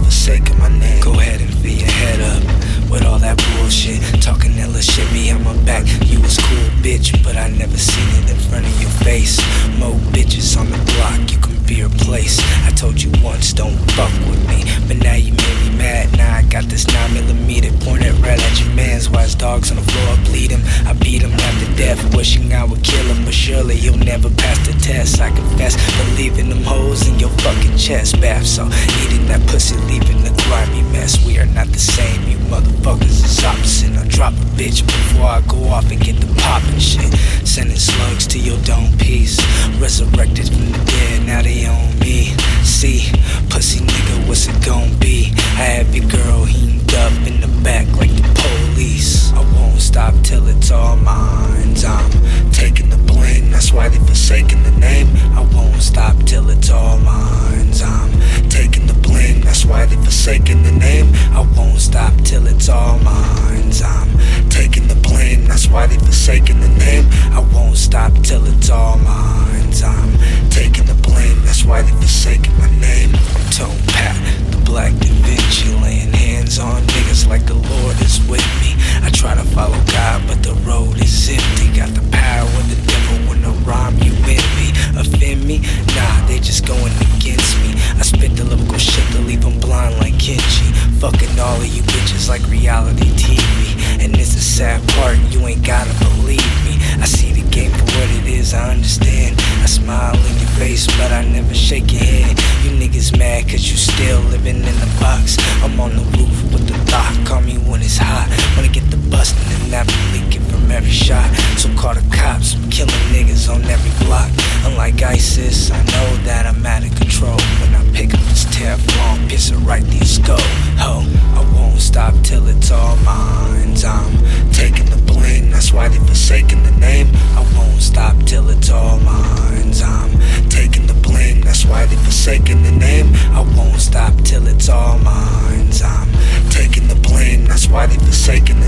forsaking my name. Go ahead and fill your head up with all that bullshit. Talking hella shit behind my back. You was cool, bitch, but I never seen it in front of your face. More bitches on the block, you can be replaced. I told you once, don't fuck with me, but now you made me mad. Now I got this 9mm pointed right at your mans. Why his dogs on the floor bleeding? I beat him after death, wishing I would kill him, but surely he'll never pass the test. I confess, believing them hoes in your fucking chest. Bath so eating that pussy, leaving the grimy mess. We are not the same, you motherfuckers is opposite. I'll drop a bitch before I go off and get the poppin' shit. Sending slugs to your dome piece. Resurrected from the dead, now they own me. See, pussy nigga, what's it gon' be? I have your girl heamed up in the back like the police. I won't stop till it's all mine. I'm taking the blame, that's why they forsaking the name. I won't stop till it's all mine. I'm taking the blame, that's why they forsaking the name. I won't stop till it's all mine. I'm taking the blame, that's why they forsaking the name. I won't stop till it's all mine. I'm taking the blame, that's why they forsaking my name. Tone Pat, the Black Da Vinci, laying hands on niggas like the Lord is with me. I try to follow God, but the road is empty. Got the power of the devil when I rhyme, you envy. Offend me? Nah, they just going against me. I spit the lyrical shit to leave them blind like Kenji. Fucking all of you bitches like reality TV. And it's the sad part, you ain't gotta believe me. I see the game for what it is, I understand. I smile in your face, but I never shake your hand. You niggas mad cause you still living in the box. I'm on the roof with the thought, call me when it's hot. Wanna get the bustin' and never leaking from every shot. So call the cops, I'm killing niggas on every block. Unlike ISIS, I know that I'm out of control. When I pick up this Teflon, pierce it right through your skull. Ho, I won't stop till it's all mine. I'm taking the blame, that's why they forsaking the name. I won't stop till it's all mine. I'm taking the blame, that's why they forsaking the name. I won't stop till it's all mine. I'm taking the blame, that's why they forsaking the